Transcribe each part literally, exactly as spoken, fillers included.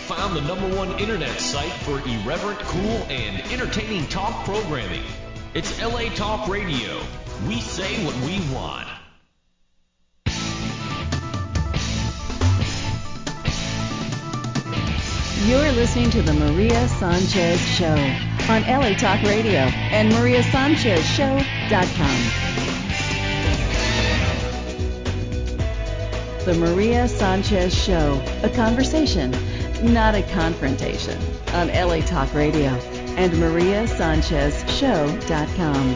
found the number one internet site for irreverent, cool, and entertaining talk programming. It's L A Talk Radio. We say what we want. You're listening to the Maria Sanchez Show on L A Talk Radio and Maria Sanchez Show dot com. The Maria Sanchez Show, a conversation, not a confrontation, on L A Talk Radio and Maria Sanchez Show dot com.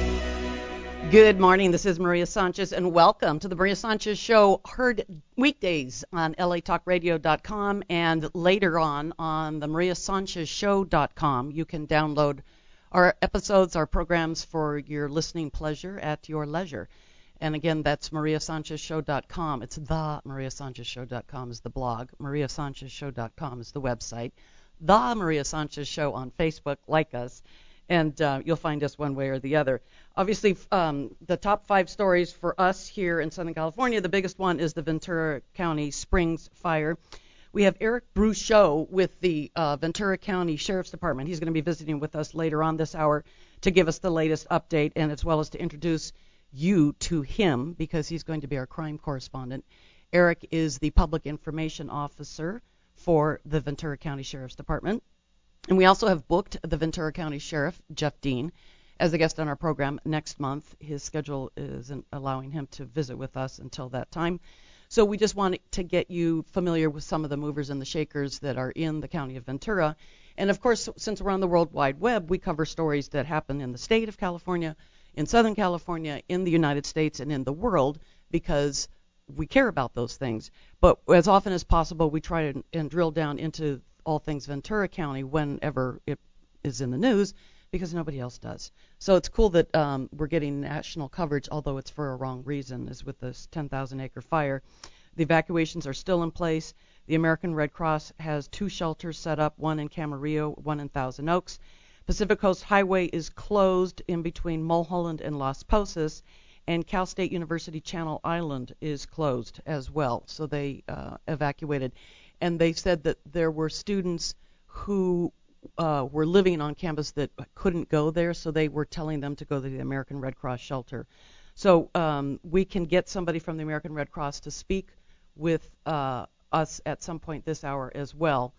Good morning, this is Maria Sanchez, and welcome to the Maria Sanchez Show, heard weekdays on L A Talk Radio dot com and later on on the Maria Sanchez Show dot com. You can download our episodes, our programs for your listening pleasure at your leisure. And again, that's Maria Sanchez Show dot com. It's the Maria Sanchez Show dot com is the blog. Maria Sanchez Show dot com is the website. The Maria Sanchez Show on Facebook, like us, and uh, you'll find us one way or the other. Obviously, um, the top five stories for us here in Southern California, the biggest one is the Ventura County Springs fire. We have Eric Bruchot with the uh, Ventura County Sheriff's Department. He's going to be visiting with us later on this hour to give us the latest update, and as well as to introduce you to him, because he's going to be our crime correspondent. Eric is the public information officer for the Ventura County Sheriff's Department. And we also have booked the Ventura County Sheriff, Jeff Dean, as a guest on our program next month. His schedule isn't allowing him to visit with us until that time. So we just wanted to get you familiar with some of the movers and the shakers that are in the county of Ventura. And of course, since we're on the World Wide Web, we cover stories that happen in the state of California, in Southern California, in the United States, and in the world, because we care about those things. But as often as possible, we try to and drill down into all things Ventura County whenever it is in the news, because nobody else does. So it's cool that um, we're getting national coverage, although it's for a wrong reason, as with this ten thousand acre fire. The evacuations are still in place. The American Red Cross has two shelters set up, one in Camarillo, one in Thousand Oaks. Pacific Coast Highway is closed in between Mulholland and Las Posas, and Cal State University Channel Island is closed as well. So they uh, evacuated. And they said that there were students who uh, were living on campus that couldn't go there, so they were telling them to go to the American Red Cross shelter. So um, we can get somebody from the American Red Cross to speak with uh, us at some point this hour as well,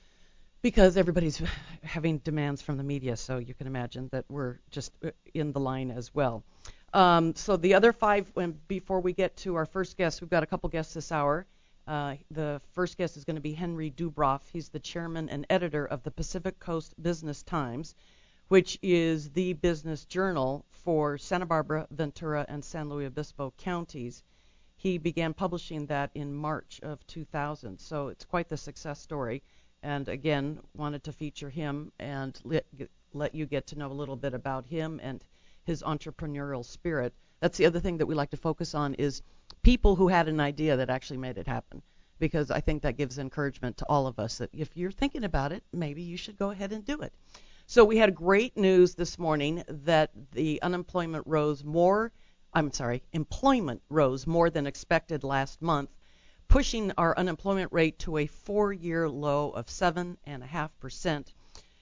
because everybody's having demands from the media, so you can imagine that we're just in the line as well. Um, so the other five, when, before we get to our first guest, we've got a couple guests this hour. Uh, the first guest is going to be Henry Dubroff. He's the chairman and editor of the Pacific Coast Business Times, which is the business journal for Santa Barbara, Ventura, and San Luis Obispo counties. He began publishing that in March of two thousand, so it's quite the success story. And again, wanted to feature him and let, let you get to know a little bit about him and his entrepreneurial spirit. That's the other thing that we like to focus on, is people who had an idea that actually made it happen, because I think that gives encouragement to all of us that if you're thinking about it, maybe you should go ahead and do it. So we had great news this morning that the unemployment rose more, I'm sorry, employment rose more than expected last month, pushing our unemployment rate to a four-year low of seven point five percent.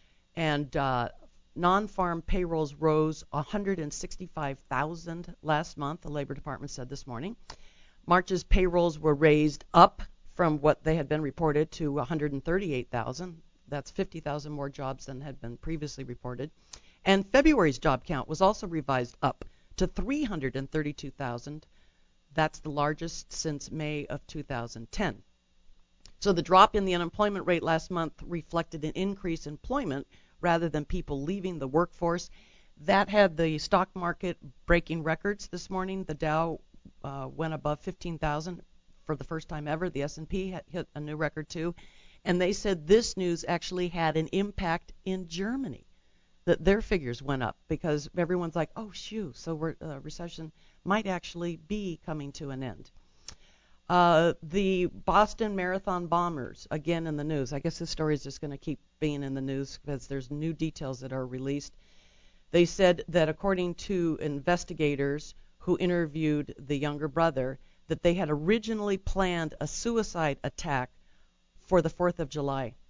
And uh, non-farm payrolls rose one hundred sixty-five thousand last month, the Labor Department said this morning. March's payrolls were raised up from what they had been reported to one hundred thirty-eight thousand. That's fifty thousand more jobs than had been previously reported. And February's job count was also revised up to three hundred thirty-two thousand. That's the largest since May of two thousand ten. So the drop in the unemployment rate last month reflected an increase in employment rather than people leaving the workforce. That had the stock market breaking records this morning. The Dow uh, went above fifteen thousand for the first time ever. The S and P had hit a new record too. And they said this news actually had an impact in Germany, that their figures went up because everyone's like, oh, shoo, so we're, uh, recession might actually be coming to an end. Uh, the Boston Marathon bombers, again in the news. I guess this story is just going to keep being in the news because there's new details that are released. They said that according to investigators who interviewed the younger brother, that they had originally planned a suicide attack for the fourth of July.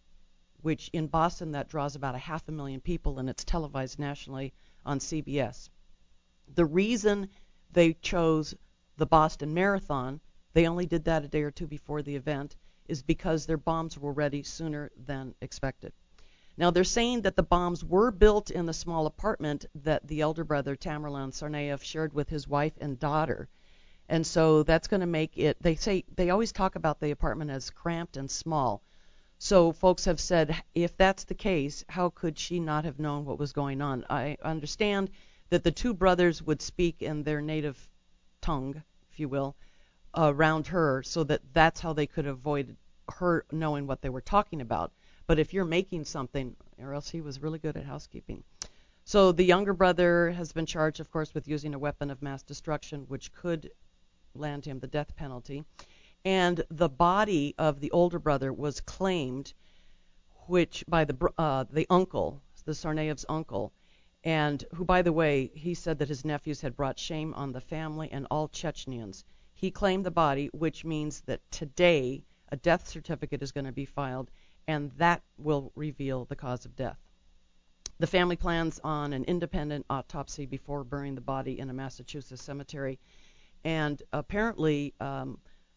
which in Boston that draws about a half a million people, and it's televised nationally on C B S. The reason they chose the Boston Marathon, they only did that a day or two before the event, is because their bombs were ready sooner than expected. Now, they're saying that the bombs were built in the small apartment that the elder brother, Tamerlan Tsarnaev, shared with his wife and daughter. And so that's going to make it, they say, they always talk about the apartment as cramped and small. So folks have said, if that's the case, how could she not have known what was going on? I understand that the two brothers would speak in their native tongue, if you will, around her, so that that's how they could avoid her knowing what they were talking about. But if you're making something, or else he was really good at housekeeping. So the younger brother has been charged, of course, with using a weapon of mass destruction, which could land him the death penalty. And the body of the older brother was claimed, which by the uh, the uncle, the Tsarnaev's uncle, and who, by the way, he said that his nephews had brought shame on the family and all Chechens. He claimed the body, which means that today a death certificate is going to be filed, and that will reveal the cause of death. The family plans on an independent autopsy before burying the body in a Massachusetts cemetery. And apparently um,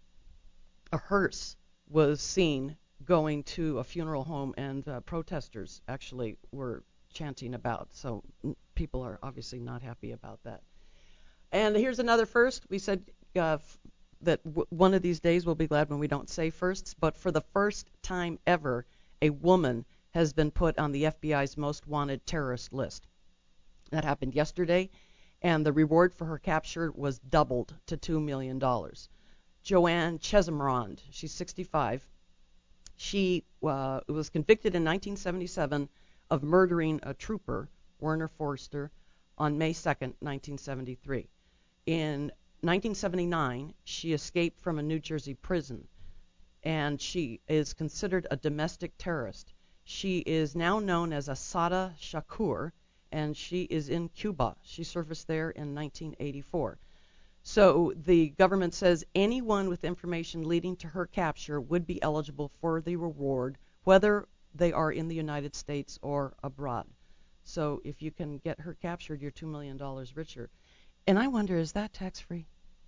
a hearse was seen going to a funeral home, and uh, protesters actually were chanting about. So people are obviously not happy about that. And here's another first. We said uh, f- that w- one of these days we'll be glad when we don't say firsts, but for the first time ever, a woman has been put on the F B I's most wanted terrorist list. That happened yesterday, and the reward for her capture was doubled to two million dollars. Joanne Chesimond, she's sixty-five. She uh, was convicted in nineteen seventy-seven of murdering a trooper, Werner Forster, on May second, nineteen seventy-three. In nineteen seventy-nine, she escaped from a New Jersey prison, and she is considered a domestic terrorist. She is now known as Assata Shakur, and she is in Cuba. She serviced there in nineteen eighty-four. So the government says anyone with information leading to her capture would be eligible for the reward, whether they are in the United States or abroad. So if you can get her captured, you're two million dollars richer. And I wonder, is that tax-free?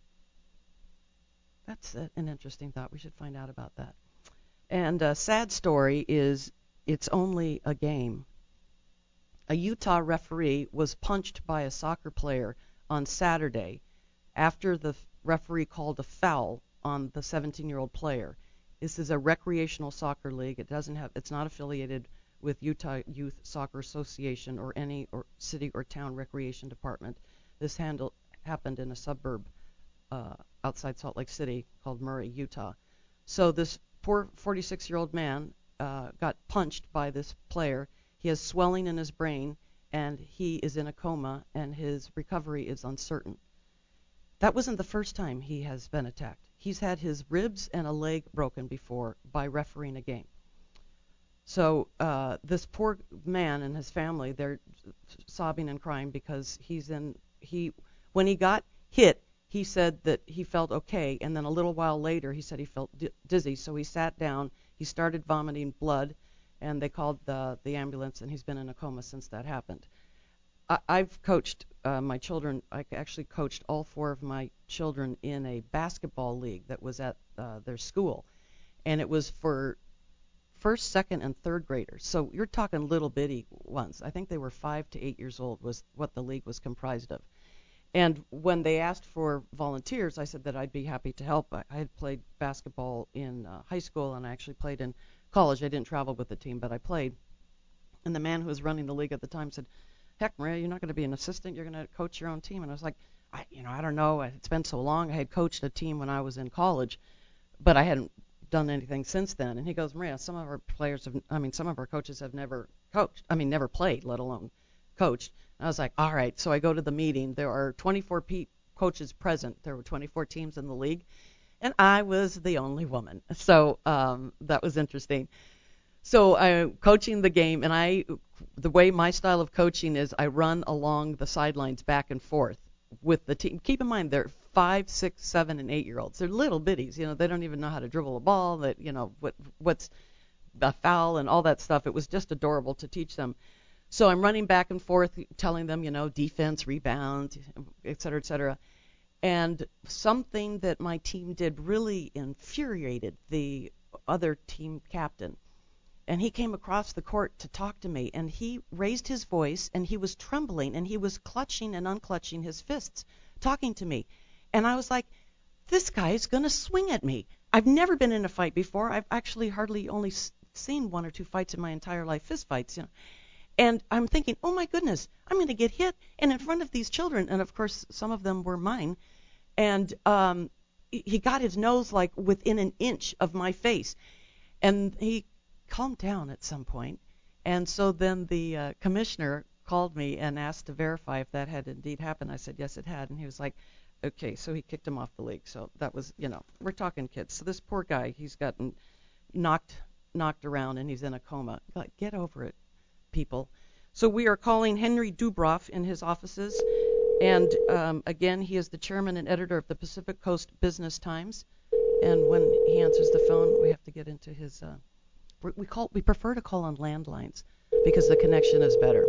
That's a, an interesting thought. We should find out about that. And a sad story is it's only a game. A Utah referee was punched by a soccer player on Saturday after the referee called a foul on the seventeen-year-old player. This is a recreational soccer league. It doesn't have, it's not affiliated with Utah Youth Soccer Association or any or city or town recreation department. This handle, happened in a suburb uh, outside Salt Lake City called Murray, Utah. So this poor forty-six-year-old man uh, got punched by this player. He has swelling in his brain, and he is in a coma, and his recovery is uncertain. That wasn't the first time he has been attacked. He's had his ribs and a leg broken before by refereeing a game. So uh, this poor man and his family, they're sobbing and crying because he's in, he, when he got hit, he said that he felt okay, and then a little while later he said he felt di- dizzy, so he sat down, he started vomiting blood, and they called the, the ambulance, and he's been in a coma since that happened. I, I've coached uh, my children, I actually coached all four of my children in a basketball league that was at uh, their school, and it was for first, second, and third graders. So you're talking little bitty ones. I think they were five to eight years old was what the league was comprised of. And when they asked for volunteers, I said that I'd be happy to help. I, I had played basketball in uh, high school, and I actually played in college. I didn't travel with the team, but I played. And the man who was running the league at the time said, heck, Maria, you're not going to be an assistant. You're going to coach your own team. And I was like, I, you know, I don't know. It's been so long. I had coached a team when I was in college, but I hadn't done anything since then. And he goes, Maria, some of our players have, I mean, some of our coaches have never coached. I mean, never played, let alone coached. And I was like, all right. So I go to the meeting. There are twenty-four pe- coaches present. There were twenty-four teams in the league, and I was the only woman. So um, that was interesting. So I'm coaching the game, and I, the way my style of coaching is, I run along the sidelines back and forth with the team. Keep in mind, they're five, six, seven, and eight-year-olds. They're little bitties. You know, they don't even know how to dribble a ball. That you know what what's a foul and all that stuff. It was just adorable to teach them. So I'm running back and forth, telling them, you know, defense, rebound, et cetera, et cetera. And something that my team did really infuriated the other team captain. And he came across the court to talk to me, and he raised his voice, and he was trembling, and he was clutching and unclutching his fists, talking to me. And I was like, this guy is going to swing at me. I've never been in a fight before. I've actually hardly only seen one or two fights in my entire life, fist fights, you know. And I'm thinking, oh, my goodness, I'm going to get hit, and in front of these children. And, of course, some of them were mine. And um, he got his nose, like, within an inch of my face. And he calmed down at some point. And so then the uh, commissioner called me and asked to verify if that had indeed happened. I said, yes, it had. And he was like, okay, so he kicked him off the league. So that was, you know, we're talking kids. So this poor guy, he's gotten knocked knocked around, and he's in a coma. Like, get over it, people. So we are calling Henry Dubroff in his offices. And um, again, he is the chairman and editor of the Pacific Coast Business Times. And when he answers the phone, we have to get into his. Uh, we call we prefer to call on landlines because the connection is better.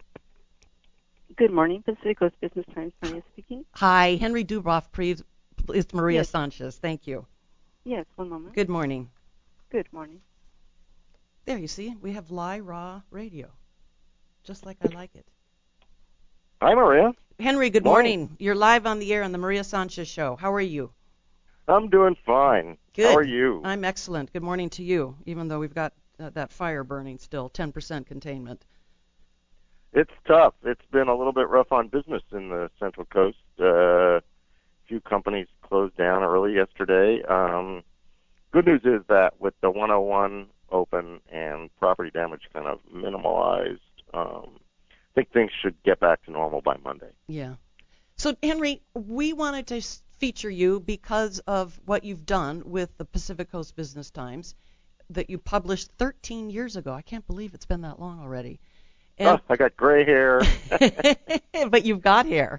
Good morning, Pacific Coast Business Times. Maria speaking. Hi, Henry Dubroff, please. It's Maria Yes. Sanchez. Thank you. Yes, one moment. Good morning. Good morning. There, you see, we have live raw radio, just like I like it. Hi, Maria. Henry, good Morning. morning. You're live on the air on the Maria Sanchez Show. How are you? I'm doing fine. Good. How are you? I'm excellent. Good morning to you, even though we've got uh, that fire burning still, ten percent containment. It's tough. It's been a little bit rough on business in the Central Coast. Uh, a few companies closed down early yesterday. Um, good news is that with the one oh one open and property damage kind of minimalized, um, I think things should get back to normal by Monday. Yeah. So, Henry, we wanted to s- feature you because of what you've done with the Pacific Coast Business Times that you published thirteen years ago. I can't believe it's been that long already. And, Oh, I got gray hair. but you've got hair.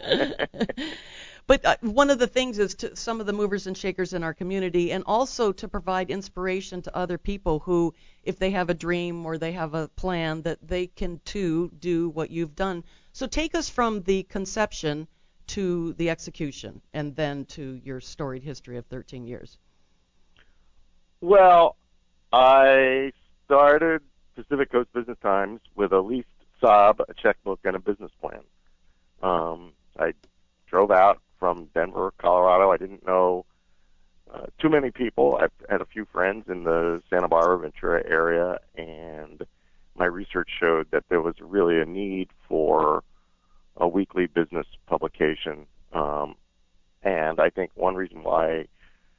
But uh, one of the things is to some of the movers and shakers in our community, and also to provide inspiration to other people who, if they have a dream or they have a plan, that they can too do what you've done. So take us from the conception to the execution, and then to your storied history of thirteen years. Well, I started Pacific Coast Business Times with a leased Saab, a checkbook, and a business plan. Um, I drove out from Denver, Colorado. I didn't know uh, too many people. I had a few friends in the Santa Barbara, Ventura area, and my research showed that there was really a need for a weekly business publication. Um, and I think one reason why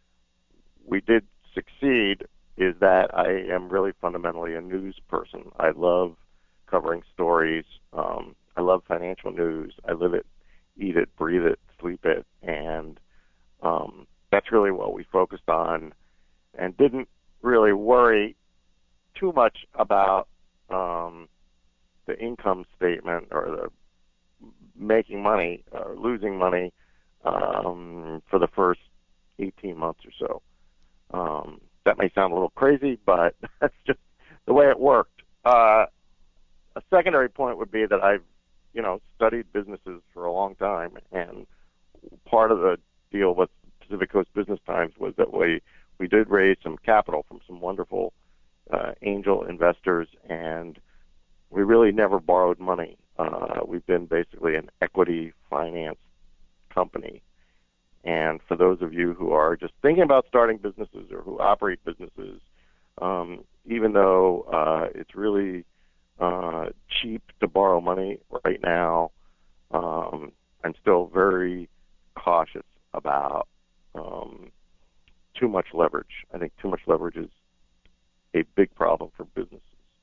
we did succeed is that I am really fundamentally a news person. I love covering stories. Um, I love financial news. I live it, eat it, breathe it, sleep it, and um, that's really what we focused on, and didn't really worry too much about um, the income statement or the making money or losing money um, for the first eighteen months or so. Um, that may sound a little crazy, but that's just the way it worked. Uh, a secondary point would be that I've, you know, studied businesses for a long time, and part of the deal with Pacific Coast Business Times was that we we did raise some capital from some wonderful uh, angel investors, and we really never borrowed money. Uh, we've been basically an equity finance company. And for those of you who are just thinking about starting businesses or who operate businesses, um, even though uh, it's really uh, cheap to borrow money right now, um, I'm still very cautious about um, too much leverage. I think too much leverage is a big problem for businesses.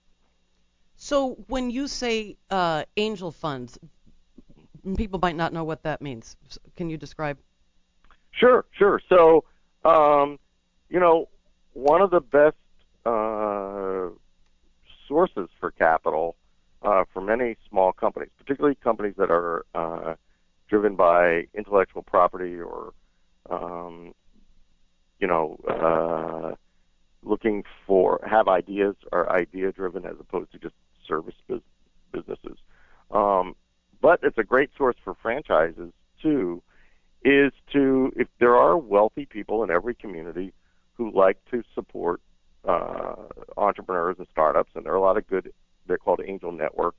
So when you say uh, angel funds, people might not know what that means. Can you describe? Sure, sure. So, um, you know, one of the best uh, sources for capital uh, for many small companies, particularly companies that are uh, driven by intellectual property or, um, you know, uh, looking for, have ideas, are idea-driven as opposed to just service bus- businesses. Um, but it's a great source for franchises, too, is to, if there are wealthy people in every community who like to support uh, entrepreneurs and startups, and there are a lot of good, they're called angel networks.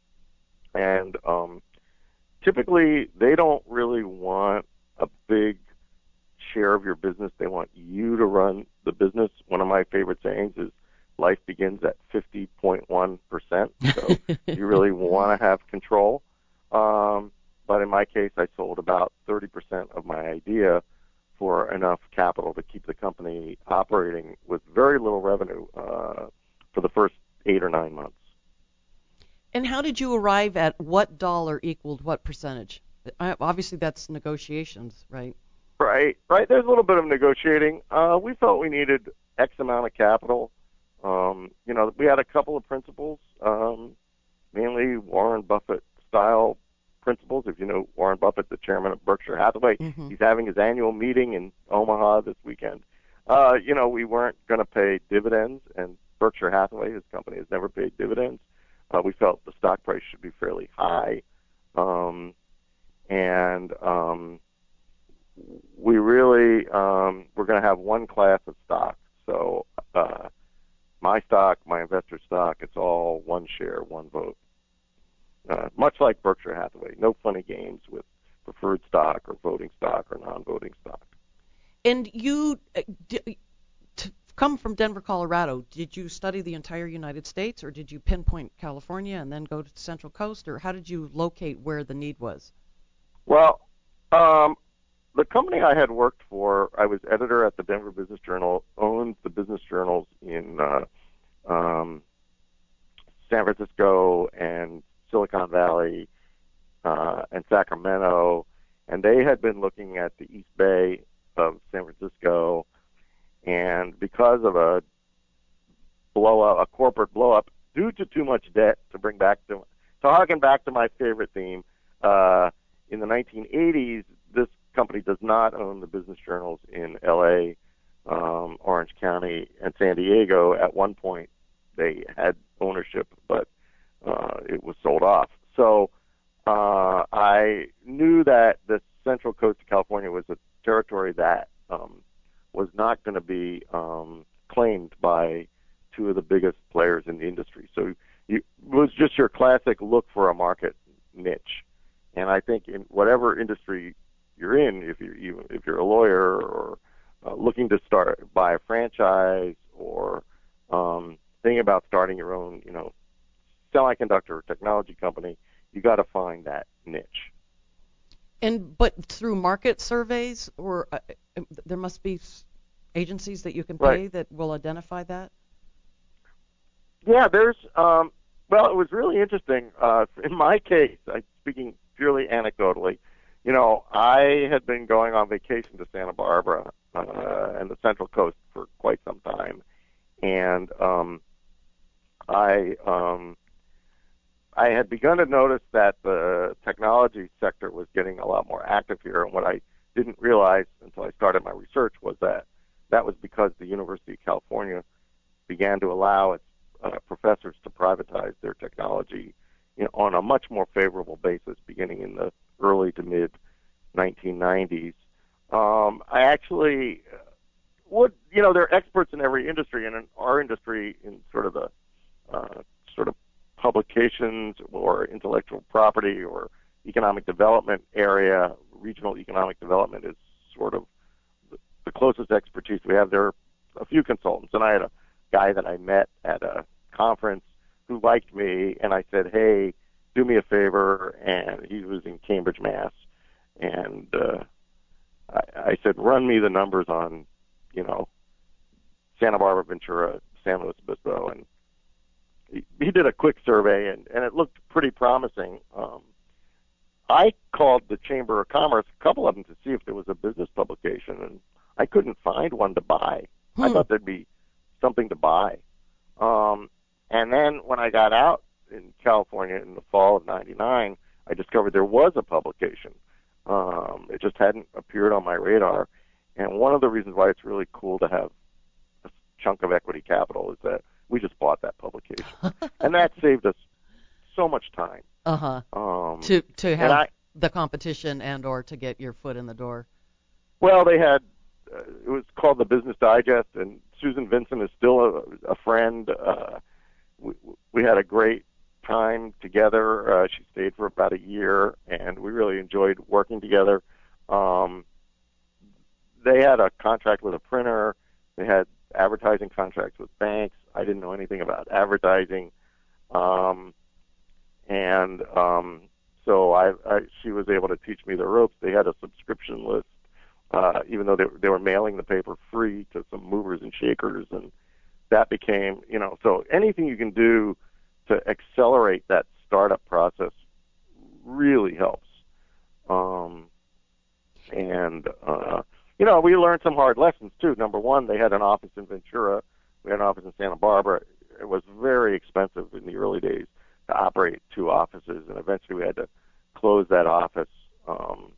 And um, typically, they don't really want a big share of your business. They want you to run the business. One of my favorite sayings is, life begins at fifty point one percent. So you really want to have control. Um, but in my case, I sold about thirty percent of my idea for enough capital to keep the company operating with very little revenue uh, for the first eight or nine months. And how did you arrive at what dollar equaled what percentage? I, obviously, that's negotiations, right? Right, right. There's a little bit of negotiating. Uh, we felt we needed X amount of capital. Um, you know, we had a couple of principles, um, mainly Warren Buffett style principles. If you know Warren Buffett, the chairman of Berkshire Hathaway, mm-hmm. he's having his annual meeting in Omaha this weekend. Uh, you know, we weren't going to pay dividends, and Berkshire Hathaway, his company, has never paid dividends. Uh, we felt the stock price should be fairly high. Um, and um, we really um, we're going to have one class of stock. So uh, my stock, my investor stock, it's all one share, one vote. Uh, much like Berkshire Hathaway, no funny games with preferred stock or voting stock or non-voting stock. And you, uh, d- to come from Denver, Colorado, did you study the entire United States, or did you pinpoint California and then go to the Central Coast, or how did you locate where the need was? Well, um, the company I had worked for, I was editor at the Denver Business Journal, owned the business journals in uh, um, San Francisco and Silicon Valley uh, and Sacramento, and they had been looking at the East Bay of San Francisco, and because of a blow up, a corporate blow up, due to too much debt, to bring back to, to harken back to my favorite theme, uh, in the nineteen eighties, this company does not own the business journals in L A, um, Orange County, and San Diego. At one point, they had ownership, but uh, it was sold off. So uh, I knew that the Central Coast of California was a territory that um, was not going to be um, claimed by two of the biggest players in the industry. So you, it was just your classic look for a market niche. And I think in whatever industry you're in, if you're you, if you're a lawyer or uh, looking to start buy a franchise or um, thinking about starting your own, you know, semiconductor or technology company, you got to find that niche. And but through market surveys, or uh, there must be agencies that you can pay right. that will identify that. Yeah, there's. Um, well, it was really interesting. Uh, in my case, I, speaking purely anecdotally, you know, I had been going on vacation to Santa Barbara uh, and the Central Coast for quite some time, and um, I. Um, I had begun to notice that the technology sector was getting a lot more active here, and what I didn't realize until I started my research was that that was because the University of California began to allow its uh, professors to privatize their technology, you know, on a much more favorable basis beginning in the early to mid nineteen nineties. Um, I actually would, you know, there are experts in every industry, and in our industry, in sort of the uh, sort of publications or intellectual property or economic development area, regional economic development is sort of the closest expertise we have. There are a few consultants, and I had a guy that I met at a conference who liked me, and I said, hey, do me a favor, and he was in Cambridge, Mass, and uh, I, I said, run me the numbers on, you know, Santa Barbara, Ventura, San Luis Obispo, and he did a quick survey, and, and it looked pretty promising. Um, I called the Chamber of Commerce, a couple of them, to see if there was a business publication, and I couldn't find one to buy. Hmm. I thought there'd be something to buy. Um, and then when I got out in California in the fall of ninety-nine, I discovered there was a publication. Um, it just hadn't appeared on my radar. And one of the reasons why it's really cool to have a chunk of equity capital is that we just bought that publication, and that saved us so much time. Uh-huh. Um, to to have I, the competition and or to get your foot in the door. Well, they had, uh, it was called the Business Digest, and Susan Vincent is still a, a friend. Uh, we, we had a great time together. Uh, she stayed for about a year, and we really enjoyed working together. Um, they had a contract with a printer. They had advertising contracts with banks. I didn't know anything about advertising. Um, and um, so I, I, she was able to teach me the ropes. They had a subscription list. Uh, even though they, they were mailing the paper free to some movers and shakers, and that became, you know, so anything you can do to accelerate that startup process really helps. Um, and, uh, you know, we learned some hard lessons, too. Number one, they had an office in Ventura. We had an office in Santa Barbara. It was very expensive in the early days to operate two offices, and eventually we had to close that office. Um,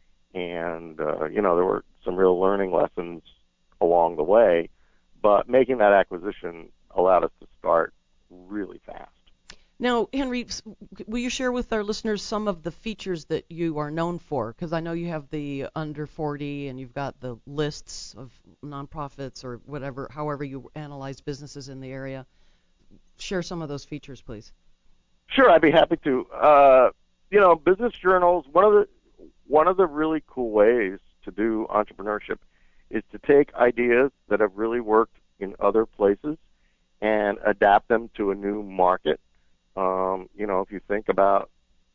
And, uh, you know, there were some real learning lessons along the way, but making that acquisition allowed us to start really fast. Now, Henry, will you share with our listeners some of the features that you are known for? Because I know you have the under forty and you've got the lists of nonprofits or whatever, however you analyze businesses in the area. Share some of those features, please. Sure, I'd be happy to. Uh, you know, business journals, one of the One of the really cool ways to do entrepreneurship is to take ideas that have really worked in other places and adapt them to a new market. Um, you know, if you think about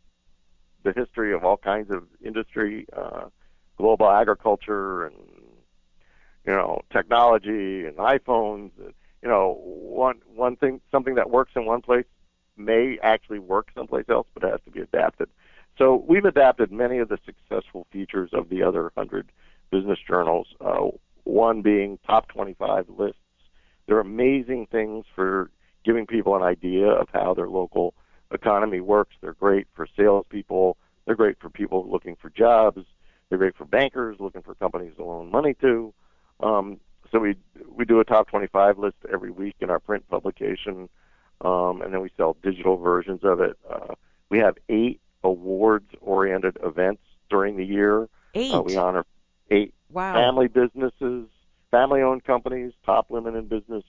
the history of all kinds of industry, uh, global agriculture and, you know, technology and iPhones, and, you know, one, one thing, something that works in one place may actually work someplace else, but it has to be adapted. So we've adapted many of the successful features of the other one hundred business journals, uh, one being top twenty-five lists. They're amazing things for giving people an idea of how their local economy works. They're great for salespeople. They're great for people looking for jobs. They're great for bankers looking for companies to loan money to. Um, so we we do a top twenty-five list every week in our print publication, um, and then we sell digital versions of it. Uh, we have eight awards-oriented events during the year. Eight. Uh, we honor eight wow. family businesses, family-owned companies, top women in business.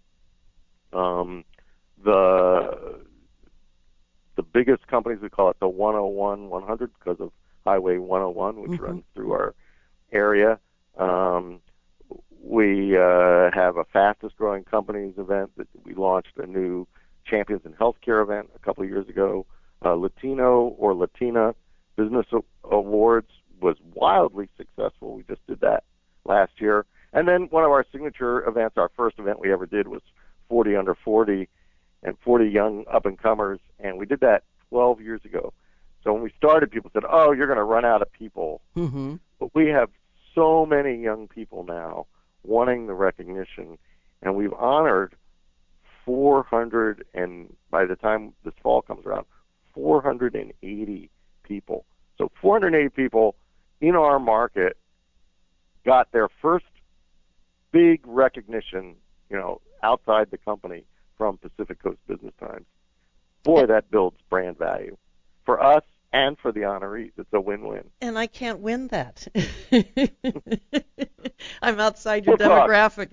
Um, the the biggest companies, we call it the one oh one one hundred because of Highway one oh one, which mm-hmm. runs through our area. Um, we uh, have a fastest-growing companies event that we launched a new Champions in Healthcare event a couple of years ago. Uh, Latino or Latina Business Awards was wildly successful. We just did that last year. And then one of our signature events, our first event we ever did was forty under forty and forty young up-and-comers, and we did that twelve years ago. So when we started, people said, oh, you're going to run out of people. Mm-hmm. But we have so many young people now wanting the recognition, and we've honored four hundred, and by the time this fall comes around, four hundred eighty people. So four hundred eighty people in our market got their first big recognition, you know, outside the company from Pacific Coast Business Times. Boy, that builds brand value for us and for the honorees. It's a win-win. And I can't win that. I'm outside your We'll demographic.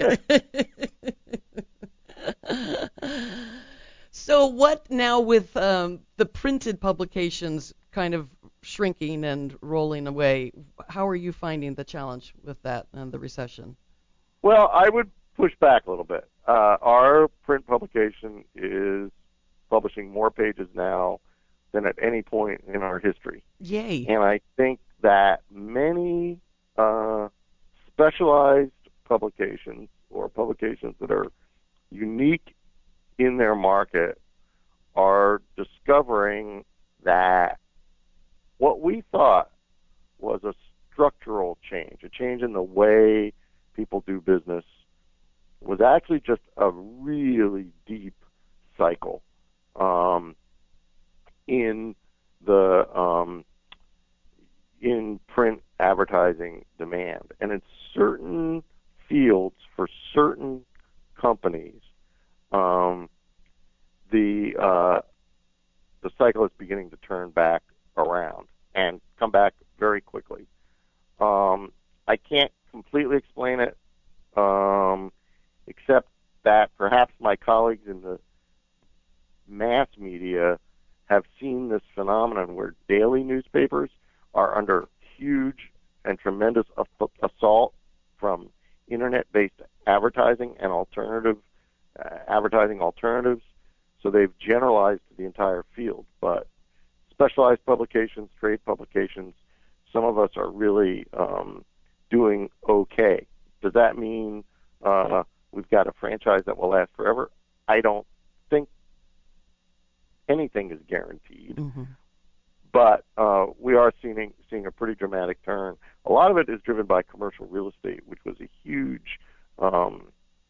So what now with um, the printed publications kind of shrinking and rolling away? How are you finding the challenge with that and the recession? Well, I would push back a little bit. Uh, our print publication is publishing more pages now than at any point in our history. Yay. And I think that many uh, specialized publications or publications that are unique in their market are discovering that what we thought was a structural change, a change in the way people do business, was actually just a really deep cycle um, in the um, in print advertising demand. And in certain fields for certain companies, um, the uh, the cycle is beginning to turn back around and come back very quickly. Um, I can't completely explain it, um, except that perhaps my colleagues in the mass media have seen this phenomenon where daily newspapers are under huge and tremendous assault from internet-based advertising and alternative uh, advertising alternatives. So they've generalized the entire field, but specialized publications, trade publications, some of us are really um, doing okay. Does that mean uh, we've got a franchise that will last forever? I don't think anything is guaranteed, mm-hmm. but uh, we are seeing seeing a pretty dramatic turn. A lot of it is driven by commercial real estate, which was a huge um,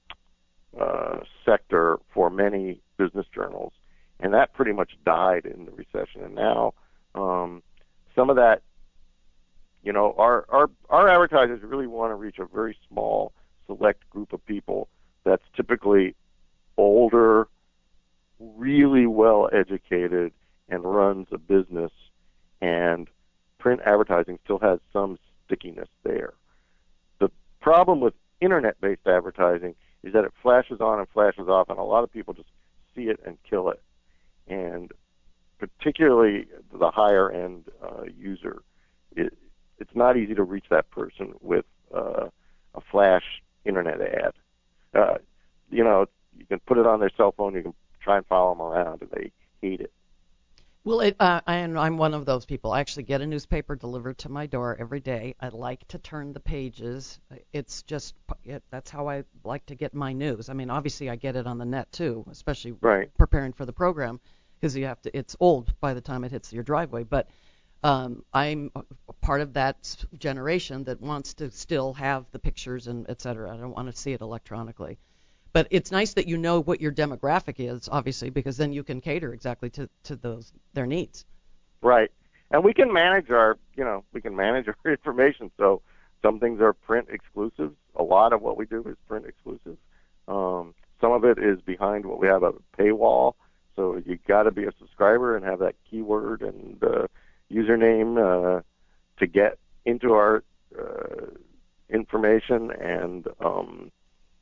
uh, sector for many business journals, and that pretty much died in the recession. And now um, some of that, you know, our, our our advertisers really want to reach a very small, select group of people that's typically older, really well educated, and runs a business, and print advertising still has some stickiness there. The problem with internet-based advertising is that it flashes on and flashes off, and a lot of people just see it and kill it. And particularly the higher-end uh, user, it, it's not easy to reach that person with uh, a flash internet ad. Uh, you know, you can put it on their cell phone, you can try and follow them around, and they hate it. Well, it, uh, and I'm one of those people. I actually get a newspaper delivered to my door every day. I like to turn the pages. It's just it, that's how I like to get my news. I mean, obviously, I get it on the net too, especially right. preparing for the program, because you have to. It's old by the time it hits your driveway. But um, I'm a part of that generation that wants to still have the pictures and et cetera. I don't want to see it electronically. But it's nice that you know what your demographic is, obviously, because then you can cater exactly to, to those their needs. Right. And we can manage our, you know, we can manage our information. So some things are print exclusives. A lot of what we do is print exclusive. Um, some of it is behind what we have a paywall. So you got to be a subscriber and have that keyword and uh, username uh, to get into our uh, information. And um,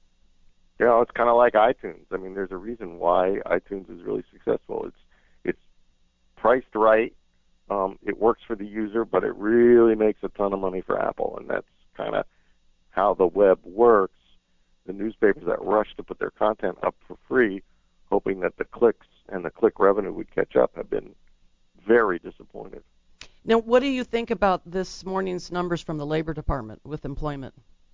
You know, it's kind of like iTunes. I mean, there's a reason why iTunes is really successful. It's it's priced right. Um, it works for the user, but it really makes a ton of money for Apple, and that's kind of how the web works. The newspapers that rush to put their content up for free, hoping that the clicks and the click revenue would catch up, have been very disappointed. Now, what do you think about this morning's numbers from the Labor Department with employment?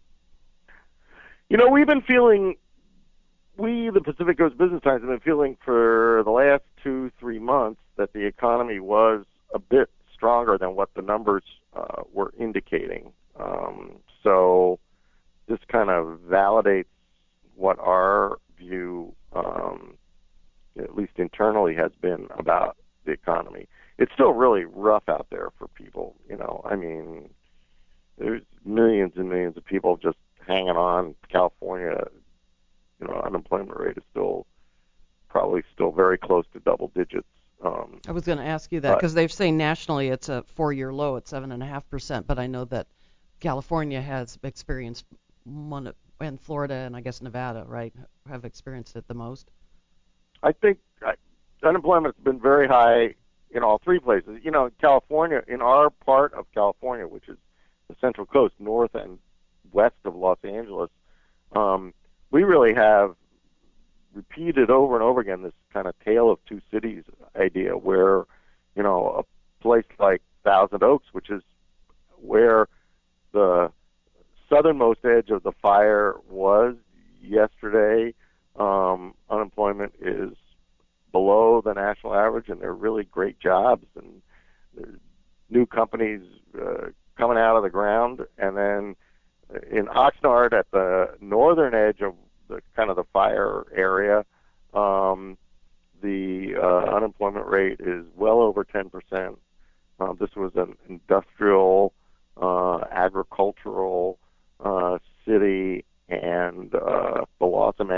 You know, we've been feeling... We, the Pacific Coast Business Times, have been feeling for the last two, three months that the economy was a bit stronger than what the numbers uh, were indicating. Um, so this kind of validates what our view, um, at least internally, has been about the economy. It's still really rough out there for people. You know, I mean, there's millions and millions of people just hanging on. California, you know, unemployment rate is still probably still very close to double digits. Um, I was going to ask you that because they're saying nationally it's a four-year low at seven and a half percent, but I know that California has experienced one, and Florida and I guess Nevada, right, have experienced it the most. I think I, unemployment's been very high in all three places. You know, California, in our part of California, which is the Central Coast, north and west of Los Angeles, um, we really have repeated over and over again this kind of tale of two cities idea where, you know, a place like Thousand Oaks, which is where the southernmost edge of the fire was yesterday, um, unemployment is below the national average, and they're really great jobs, and there's new companies uh, coming out of the ground. And then in Oxnard, at the northern edge of the kind of the fire area, um, the uh, unemployment rate is well over ten percent. Uh, this was an industrial, uh, agricultural uh, city, and uh, the loss of manufacturing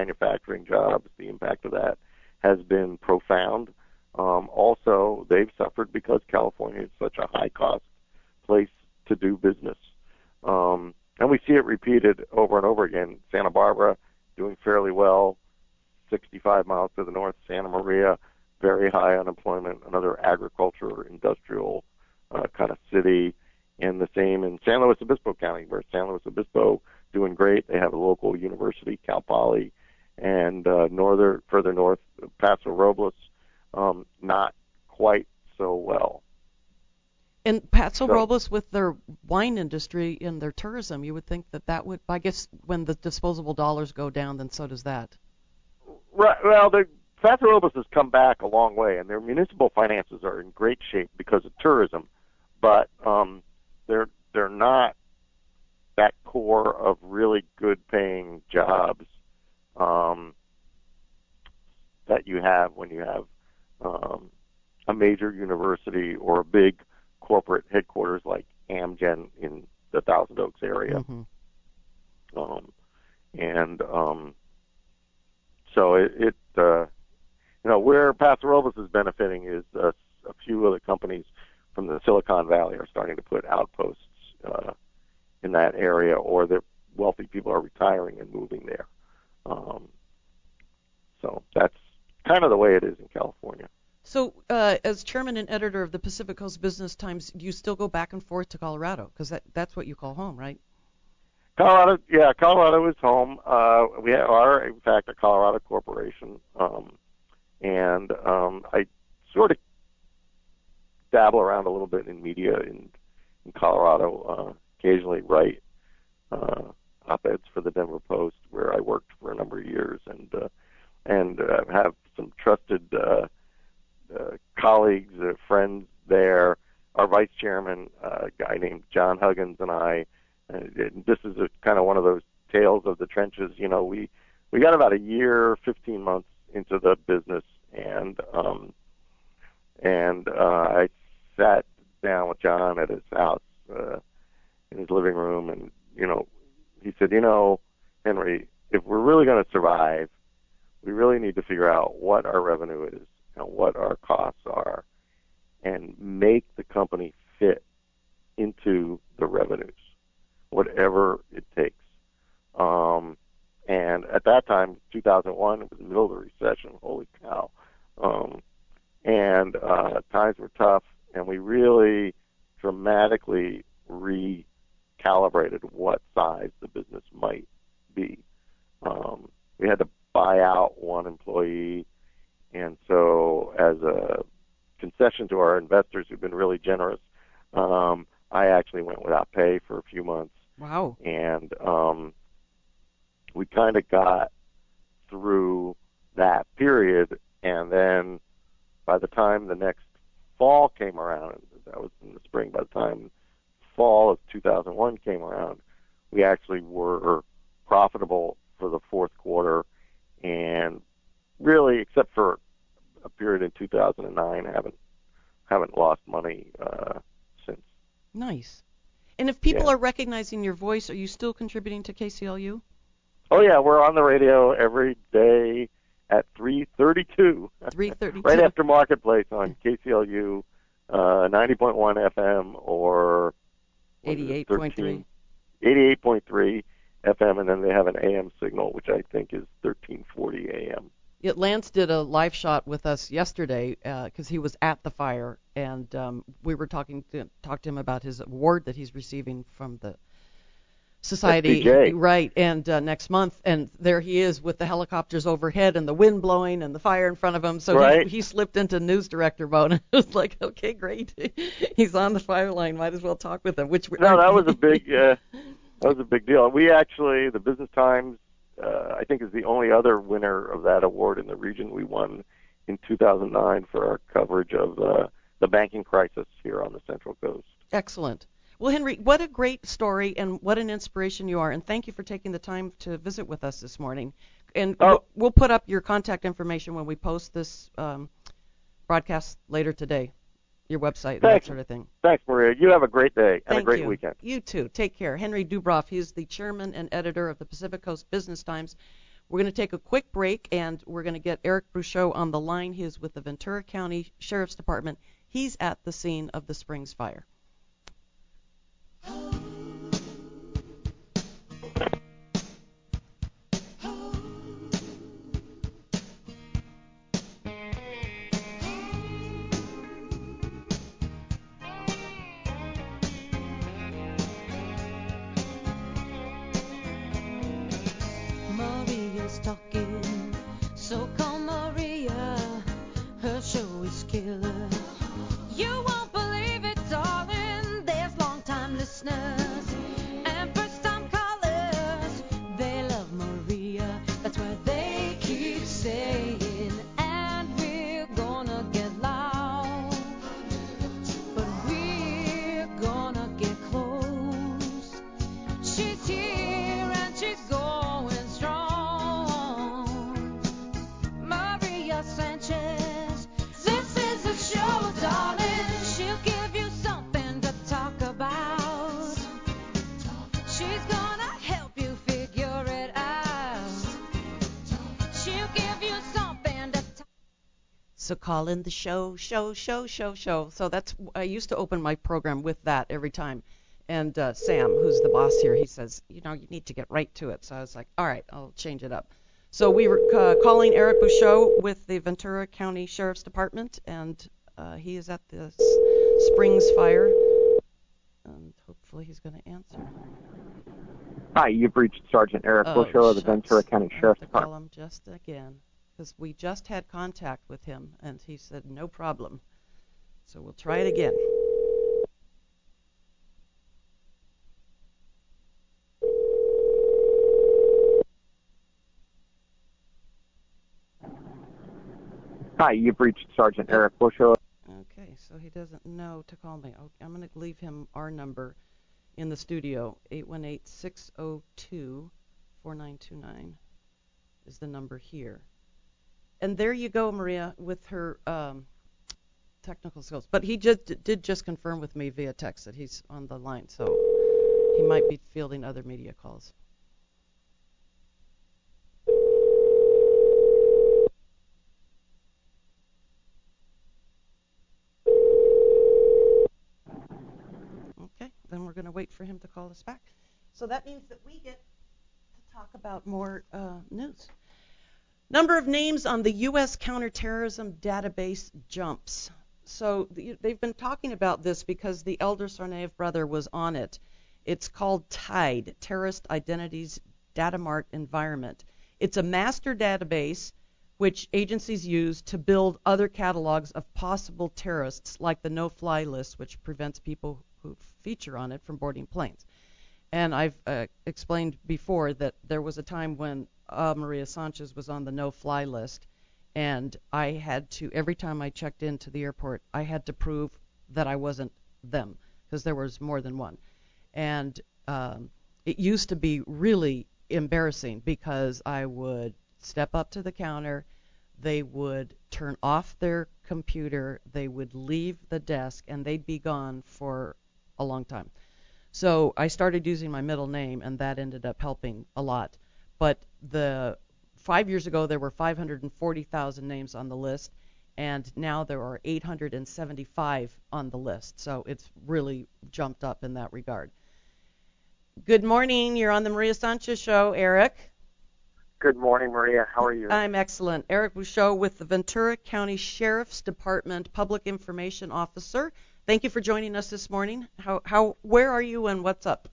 manufacturing jobs. The impact of that has been profound. Um, also, they've suffered because California is such a high-cost place to do business. Um, and we see it repeated over and over again. Santa Barbara doing fairly well, sixty-five miles to the north. Santa Maria, very high unemployment, another agriculture, industrial uh, kind of city. And the same in San Luis Obispo County, where San Luis Obispo doing great. They have a local university, Cal Poly, and uh, northern, further north, Paso Robles, um, not quite so well. And Paso So- Robles, with their wine industry and their tourism, you would think that that would, I guess, when the disposable dollars go down, then so does that. Right. Well, the Paso Robles has come back a long way, and their municipal finances are in great shape because of tourism. But um, they're they're not that core of really good-paying jobs um, that you have when you have um, a major university or a big corporate headquarters like Amgen in the Thousand Oaks area. Mm-hmm. Um, and um, so it, it uh, you know, where Paso Robles is benefiting is uh, a few other companies from the Silicon Valley are starting to put outposts uh, in that area, or the wealthy people are retiring and moving there. Um, so that's kind of the way it is in California. So, uh, as chairman and editor of the Pacific Coast Business Times, do you still go back and forth to Colorado? Because that, that's what you call home, right? Colorado, yeah, Colorado is home. Uh, we are, in fact, a Colorado corporation, um, and um, I sort of dabble around a little bit in media in, in Colorado. Uh, occasionally write uh, op-eds for the Denver Post, where I worked for a number of years, and uh, and uh, have some trusted uh, uh, colleagues, uh, friends there. Our vice chairman, uh, a guy named John Huggins, and I. And this is a, kind of one of those tales of the trenches. You know, we we got about a year, fifteen months into the business, and um, and uh, I sat down with John at his house uh, in his living room, and you know, he said, you know, Henry, if we're really going to survive, we really need to figure out what our revenue is and what our costs are, and make the company fit into the revenues, whatever it takes. Um, and at that time, two thousand one, it was the middle of the recession. Holy cow. Um, and uh, times were tough, and we really dramatically recalibrated what size the business might be. Um, we had to buy out one employee, and so as a concession to our investors who've been really generous, um, I actually went without pay for a few months. Wow. And um, we kind of got through that period, and then by the time the next fall came around, that was in the spring, by the time fall of two thousand one came around, we actually were profitable for the fourth quarter, and really, except for a period in two thousand nine, haven't haven't lost money uh, since. Nice. And if people Yeah. are recognizing your voice, are you still contributing to K C L U? Oh yeah, we're on the radio every day at three thirty-two. three thirty-two. Right after Marketplace on K C L U, uh, ninety point one F M or eighty-eight point three. eighty-eight point three F M, and then they have an A M signal, which I think is thirteen forty A M. Yeah, Lance did a live shot with us yesterday because uh, he was at the fire, and um, we were talking to talk to him about his award that he's receiving from the society, S D J. right? And uh, next month, and there he is with the helicopters overhead and the wind blowing and the fire in front of him. So Right. he, he slipped into news director mode. And it was like, okay, great, he's on the fire line. Might as well talk with him. Which No, that was a big uh, that was a big deal. We actually, the Business Times, uh, I think, is the only other winner of that award in the region. We won in two thousand nine for our coverage of uh, the banking crisis here on the Central Coast. Excellent. Well, Henry, what a great story and what an inspiration you are. And thank you for taking the time to visit with us this morning. And Oh. we'll, we'll put up your contact information when we post this um, broadcast later today, your website and that Thanks. sort of thing. Thanks, Maria. You have a great day and Thank a great you. weekend. You too. Take care. Henry Dubroff, he's the chairman and editor of the Pacific Coast Business Times. We're going to take a quick break, and we're going to get Eric Bruchot on the line. He is with the Ventura County Sheriff's Department. He's at the scene of the Springs fire. Maria's talking, so call Maria. Her show is killer. You won't believe it, darling. There's long-time listeners and first-time callers. They love Maria. That's why they keep saying, and we're gonna get loud, but we're gonna get close. She's here and she's going strong. Maria Sanchez. This is a show, darling. She'll give you something to talk about. She's gonna help you figure it out. She'll give you something to talk. So call in the show, show, show, show, show. So that's, I used to open my program with that every time. And uh, Sam, who's the boss here, he says, you know, you need to get right to it. So I was like, all right, I'll change it up. So we were uh, calling Eric Bruchot with the Ventura County Sheriff's Department, and uh, he is at the S- Springs fire. And hopefully he's going to answer. Hi, you've reached Sergeant Eric Oh, Bruchot of the shucks. Ventura County I have Sheriff's to call Department. him just again, because we just had contact with him, and he said no problem. So we'll try it again. Hi, you've reached Sergeant Eric Bruchot. Okay, so he doesn't know to call me. Okay, I'm going to leave him our number in the studio. eight one eight, six oh two, four nine two nine is the number here. And there you go, Maria, with her um, technical skills. But he just did just confirm with me via text that he's on the line, so he might be fielding other media calls. Okay, then we're going to wait for him to call us back. So that means that we get to talk about more uh, news. Number of names on the U S counterterrorism database jumps. So the, they've been talking about this because the elder Tsarnaev brother was on it. It's called TIDE, Terrorist Identities Data Mart Environment. It's a master database which agencies use to build other catalogs of possible terrorists, like the no-fly list, which prevents people who feature on it from boarding planes. And I've uh, explained before that there was a time when uh, Maria Sanchez was on the no-fly list, and I had to, every time I checked into the airport, I had to prove that I wasn't them, because there was more than one. And um, it used to be really embarrassing, because I would step up to the counter, they would turn off their computer, they would leave the desk, and they'd be gone for a long time. So I started using my middle name, and that ended up helping a lot. But the five years ago, there were five hundred forty thousand names on the list, and now there are eight hundred seventy-five on the list. So it's really jumped up in that regard. Good morning. You're on the Maria Sanchez Show, Eric. Good morning, Maria. How are you? I'm excellent. Eric Bruchot with the Ventura County Sheriff's Department Public Information Officer. Thank you for joining us this morning. How, how, where are you and what's up?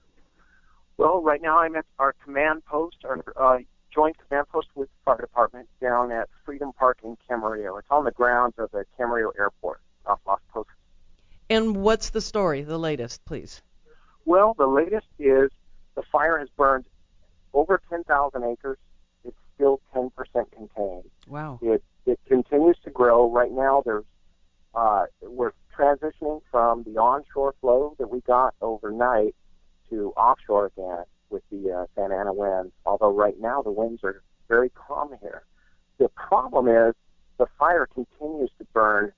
Well, right now I'm at our command post, our uh, joint command post with the fire department down at Freedom Park in Camarillo. It's on the grounds of the Camarillo Airport off Las Posas. And what's the story, the latest, please? Well, the latest is the fire has burned over ten thousand acres. It's still ten percent contained. Wow. It it continues to grow. Right now, there's uh, we're transitioning from the onshore flow that we got overnight to offshore again with the uh, Santa Ana winds. Although right now the winds are very calm here. The problem is the fire continues to burn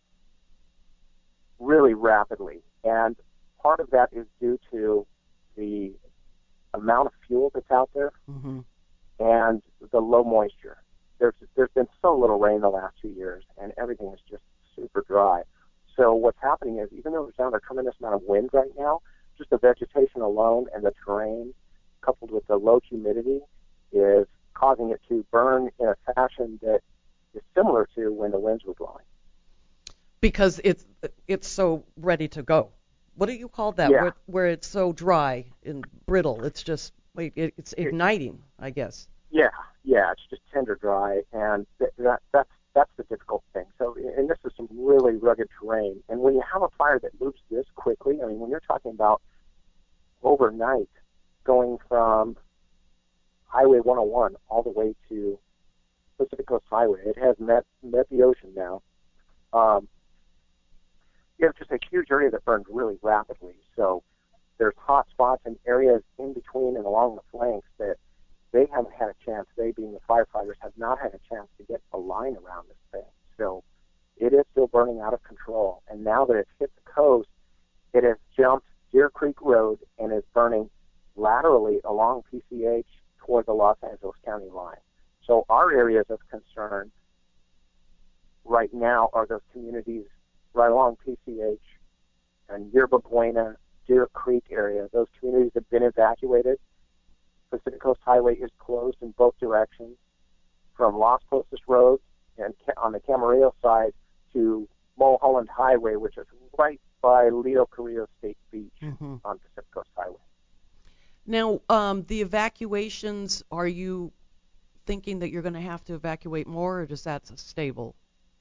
really rapidly, and part of that is due to the amount of fuel that's out there. Mm-hmm. and the low moisture. There's there's been so little rain the last two years, and everything is just super dry. So what's happening is, even though there's not a tremendous amount of wind right now, just the vegetation alone and the terrain, coupled with the low humidity, is causing it to burn in a fashion that is similar to when the winds were blowing. Because it's it's so ready to go. What do you call that? Yeah. Where, where it's so dry and brittle. It's just wait, it, it's igniting, I guess. Yeah, yeah, it's just tender dry, and th- that that's that's the difficult thing. So, and this is some really rugged terrain. And when you have a fire that moves this quickly, I mean, when you're talking about overnight going from Highway one oh one all the way to Pacific Coast Highway, it has met met the ocean now. Um, you have just a huge area that burns really rapidly. So there's hot spots and areas in between and along the flanks that they haven't had a chance, they being the firefighters, have not had a chance to get a line around this thing. So it is still burning out of control. And now that it's hit the coast, it has jumped Deer Creek Road and is burning laterally along P C H toward the Los Angeles County line. So our areas of concern right now are those communities right along P C H and Yerba Buena, Deer Creek area. Those communities have been evacuated. Pacific Coast Highway is closed in both directions from Las Postas Road and on the Camarillo side to Mulholland Highway, which is right by Leo Carrillo State Beach mm-hmm. on Pacific Coast Highway. Now, um, the evacuations, are you thinking that you're going to have to evacuate more, or is that stable?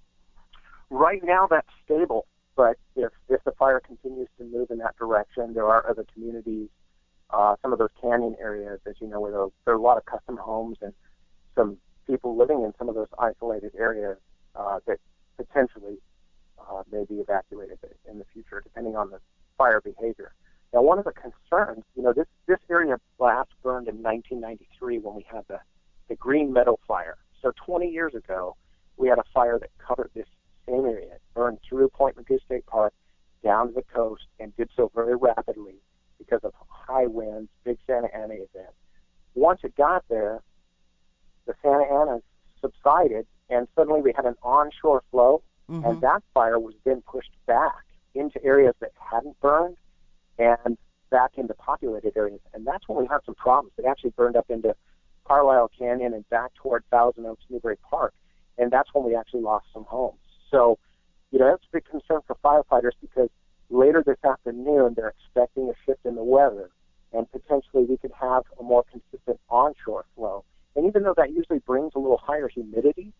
Right now, that's stable, but if, if the fire continues to move in that direction, there are other communities, uh, some of those canyon areas, as you know, where there, there are a lot of custom homes and some people living in some of those isolated areas uh, that potentially uh, may be evacuated in the future, depending on the fire behavior. Now, one of the concerns, you know, this, this area last burned in nineteen ninety-three when we had the, the Green Meadow Fire. So twenty years ago, we had a fire that covered this same area. It burned through Point Mugu State Park, down to the coast, and did so very rapidly because of high winds, big Santa Ana event. Once it got there, the Santa Ana subsided, and suddenly we had an onshore flow, mm-hmm. and that fire was then pushed back into areas that hadn't burned and back into populated areas. And that's when we had some problems. It actually burned up into Carlisle Canyon and back toward Thousand Oaks, Newberry Park, and that's when we actually lost some homes. So, you know, that's a big concern for firefighters because later this afternoon they're expecting a shift in the weather, and potentially we could have a more consistent onshore flow. And even though that usually brings a little higher humidity,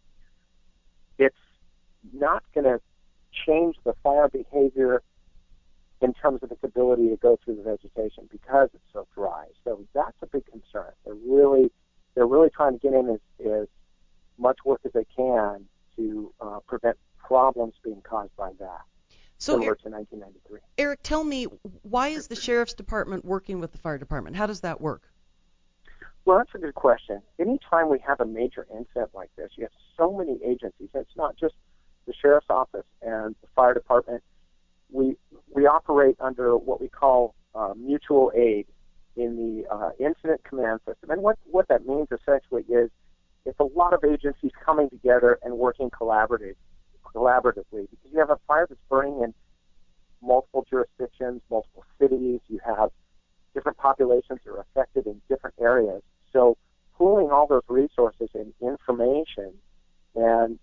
it's not going to change the fire behavior in terms of its ability to go through the vegetation because it's so dry. So that's a big concern. They're really, they're really trying to get in as, as much work as they can to uh, prevent problems being caused by that. So similar Eric, to nineteen ninety-three. Eric, tell me, why is the Sheriff's Department working with the Fire Department? How does that work? Well, that's a good question. Anytime we have a major incident like this, you have so many agencies. It's not just the Sheriff's Office and the Fire Department. We we operate under what we call uh, mutual aid in the uh, incident command system. And what, what that means essentially is it's a lot of agencies coming together and working collaborative, collaboratively. Because you have a fire that's burning in multiple jurisdictions, multiple cities. You have different populations that are affected in different areas. So pooling all those resources and information and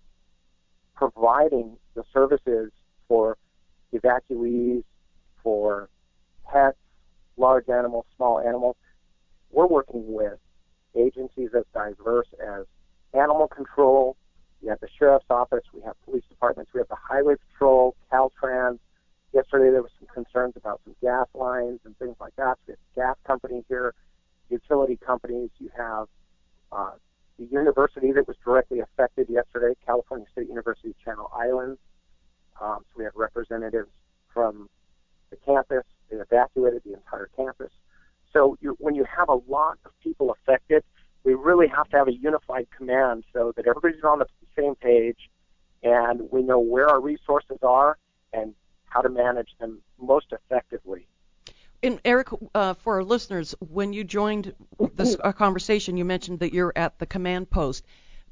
providing the services for evacuees, for pets, large animals, small animals, we're working with agencies as diverse as Animal Control. We have the Sheriff's Office. We have police departments. We have the Highway Patrol, Caltrans. Yesterday there was some concerns about some gas lines and things like that. So we have the gas company here, utility companies. You have uh, the university that was directly affected yesterday, California State University Channel Islands. Um, so we had representatives from the campus. They evacuated the entire campus. So you, when you have a lot of people affected, we really have to have a unified command so that everybody's on the same page and we know where our resources are and how to manage them most effectively. And Eric, uh, for our listeners, when you joined this uh, conversation, you mentioned that you're at the command post.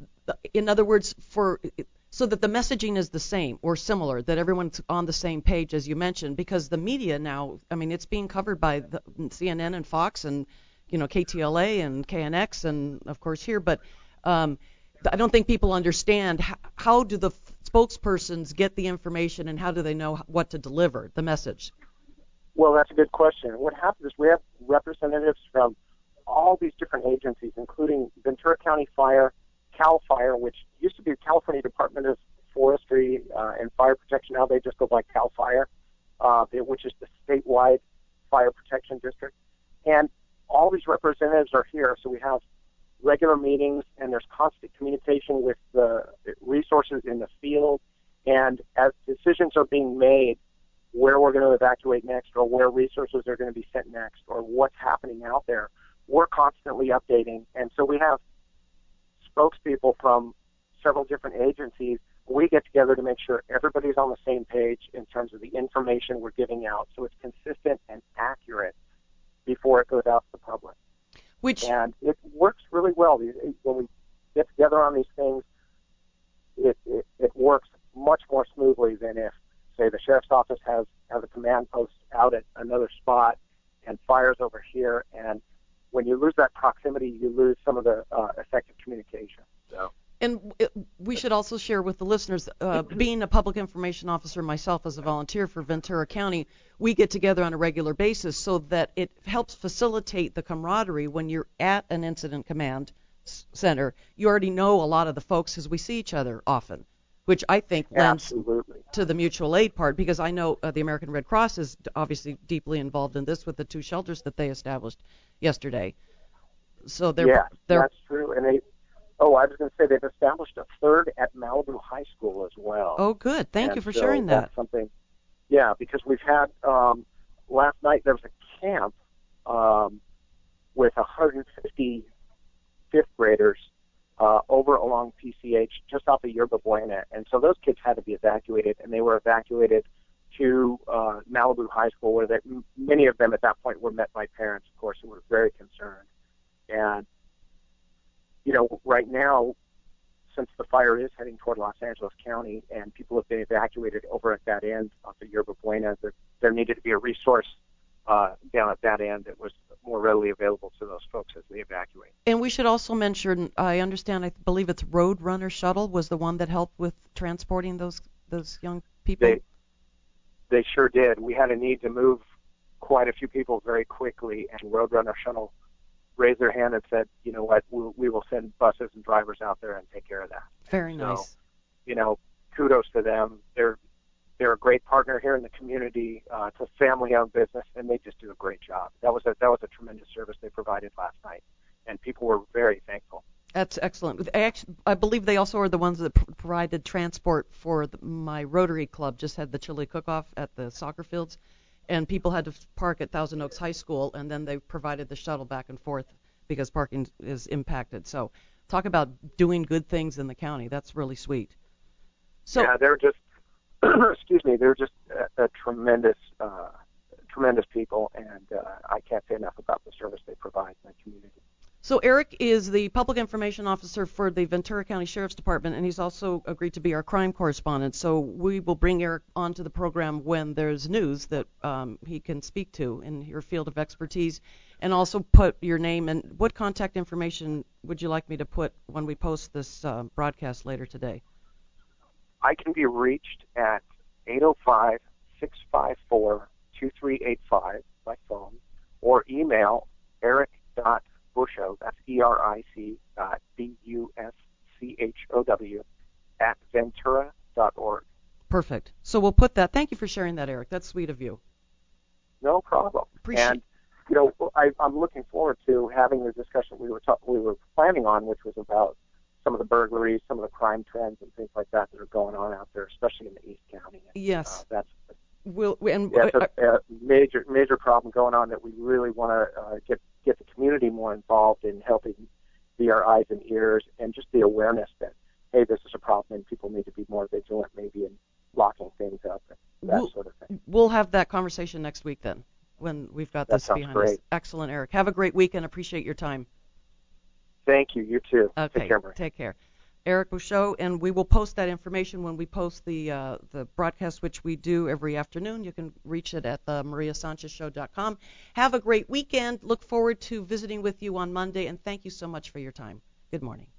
In other words, for so that the messaging is the same or similar, that everyone's on the same page, as you mentioned, because the media now, I mean, it's being covered by the C N N and Fox and, you know, K T L A and K N X and, of course, here. But um, I don't think people understand how, how do the spokespersons get the information and how do they know what to deliver, the message? Well, that's a good question. What happens is we have representatives from all these different agencies, including Ventura County Fire, CAL FIRE, which used to be the California Department of Forestry uh, and Fire Protection. Now they just go by CAL FIRE, uh, which is the statewide fire protection district. And all these representatives are here, so we have regular meetings, and there's constant communication with the resources in the field. And as decisions are being made, where we're going to evacuate next, or where resources are going to be sent next, or what's happening out there, we're constantly updating. And so we have spokespeople from several different agencies. We get together to make sure everybody's on the same page in terms of the information we're giving out, so it's consistent and accurate before it goes out to the public. Which and it works really well. When we get together on these things, it, it, it works much more smoothly than if, say, the sheriff's office has, has a command post out at another spot and fire's over here. And when you lose that proximity, you lose some of the uh, effective communication. So. And it, we should also share with the listeners, uh, being a public information officer myself as a volunteer for Ventura County, we get together on a regular basis so that it helps facilitate the camaraderie when you're at an incident command center. You already know a lot of the folks because we see each other often, which I think lends Absolutely. to the mutual aid part, because I know uh, the American Red Cross is obviously deeply involved in this with the two shelters that they established yesterday. So they're, yeah, they're that's true. And they, oh, I was going to say they've established a third at Malibu High School as well. Oh, good. Thank and you for so sharing that. That's something. Yeah, because we've had um, last night there was a camp um, with one hundred fifty fifth graders uh, over along P C H just off of Yerba Buena, and so those kids had to be evacuated, and they were evacuated to uh, Malibu High School, where they, many of them at that point were met by parents, of course, who were very concerned. And you know, right now, since the fire is heading toward Los Angeles County and people have been evacuated over at that end off of Yerba Buena, there, there needed to be a resource uh, down at that end that was more readily available to those folks as they evacuate. And we should also mention, I understand, I believe it's Roadrunner Shuttle was the one that helped with transporting those those young people. They, they sure did. We had a need to move quite a few people very quickly, and Roadrunner Shuttle raised their hand and said, you know what, we, we will send buses and drivers out there and take care of that. Very so, nice. You know, kudos to them. They're they're a great partner here in the community. Uh, it's a family-owned business, and they just do a great job. That was a that was a tremendous service they provided last night, and people were very thankful. That's excellent. I, actually, I believe they also are the ones that pr- provided transport for the, my Rotary Club. Just had the chili cook-off at the soccer fields, and people had to park at Thousand Oaks High School, and then they provided the shuttle back and forth because parking is impacted. So talk about doing good things in the county. That's really sweet. So yeah, they're just, excuse me, they're just a, a tremendous, uh, tremendous people, and uh, I can't say enough about the service they provide in the community. So Eric is the Public Information Officer for the Ventura County Sheriff's Department, and he's also agreed to be our crime correspondent. So we will bring Eric onto the program when there's news that um, he can speak to in your field of expertise, and also put your name and what contact information would you like me to put when we post this uh, broadcast later today? I can be reached at eight oh five, six five four, two three eight five by phone, or email eric dot buschow, that's E R I C dot B U S C H O W, at ventura dot org. Perfect. So we'll put that. Thank you for sharing that, Eric. That's sweet of you. No problem. Appreciate and, you know, I, I'm looking forward to having the discussion we were ta- we were planning on, which was about some of the burglaries, some of the crime trends and things like that that are going on out there, especially in the East County. And, yes. Uh, that's we'll, and, yeah, it's a, a major major problem going on that we really want to uh, get get the community more involved in helping be our eyes and ears, and just the awareness that, hey, this is a problem and people need to be more vigilant maybe in locking things up and that we'll, sort of thing. We'll have that conversation next week then. when we've got That this sounds behind great. us. Excellent, Eric. Have a great weekend. Appreciate your time. Thank you. You too. Okay. Take care, Marie. Take care. Eric Bouchot, and we will post that information when we post the uh, the broadcast, which we do every afternoon. You can reach it at the maria sanchez show dot com. Have a great weekend. Look forward to visiting with you on Monday, and thank you so much for your time. Good morning.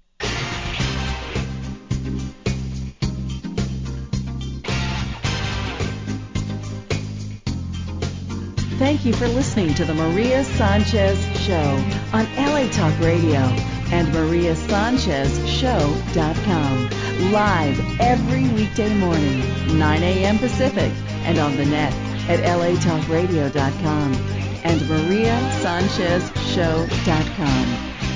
Thank you for listening to the Maria Sanchez Show on L A Talk Radio and maria sanchez show dot com. Live every weekday morning, nine a.m. Pacific, and on the net at L A talk radio dot com and maria sanchez show dot com.